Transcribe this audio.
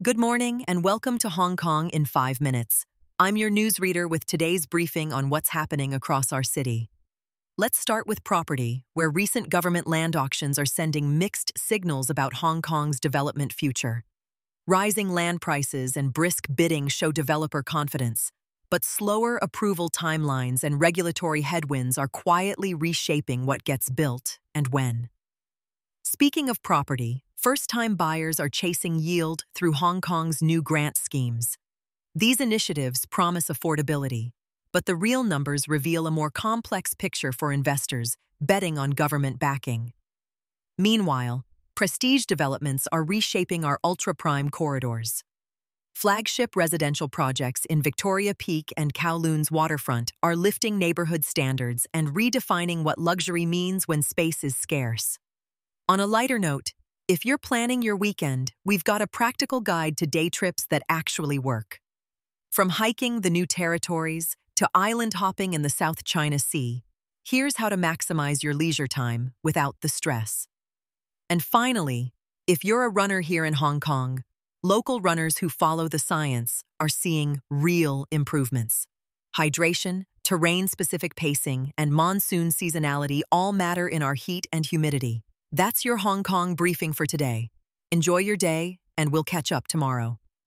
Good morning and welcome to Hong Kong in 5 minutes. I'm your newsreader with today's briefing on what's happening across our city. Let's start with property, where recent government land auctions are sending mixed signals about Hong Kong's development future. Rising land prices and brisk bidding show developer confidence, but slower approval timelines and regulatory headwinds are quietly reshaping what gets built and when. Speaking of property, first-time buyers are chasing yield through Hong Kong's new grant schemes. These initiatives promise affordability, but the real numbers reveal a more complex picture for investors betting on government backing. Meanwhile, prestige developments are reshaping our ultra-prime corridors. Flagship residential projects in Victoria Peak and Kowloon's waterfront are lifting neighborhood standards and redefining what luxury means when space is scarce. On a lighter note, if you're planning your weekend, we've got a practical guide to day trips that actually work. From hiking the new territories to island hopping in the South China Sea, here's how to maximize your leisure time without the stress. And finally, if you're a runner here in Hong Kong, local runners who follow the science are seeing real improvements. Hydration, terrain-specific pacing, and monsoon seasonality all matter in our heat and humidity. That's your Hong Kong briefing for today. Enjoy your day, and we'll catch up tomorrow.